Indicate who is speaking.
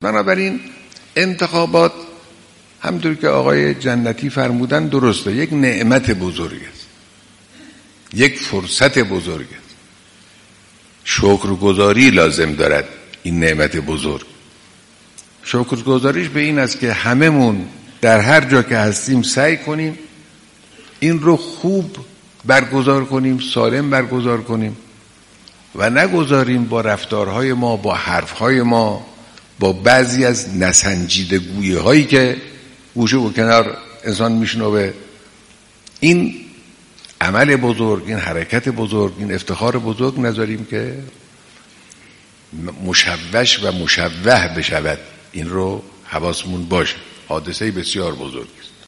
Speaker 1: بنابراین انتخابات همونطور که آقای جنتی فرمودن درسته، یک نعمت بزرگ است، یک فرصت بزرگ است. شکرگزاری لازم دارد این نعمت بزرگ. شکرگزاریش به این است که هممون در هر جا که هستیم سعی کنیم این رو خوب برگزار کنیم، سالم برگزار کنیم و نگذاریم با رفتارهای ما، با حرفهای ما، با بعضی از نسنجیده گویی هایی که گوشه و کنار انسان میشنوه، این عمل بزرگ، این حرکت بزرگ، این افتخار بزرگ نذاریم که مشوش و مشوه بشود. این رو حواسمون باشه. حادثه بسیار بزرگ است.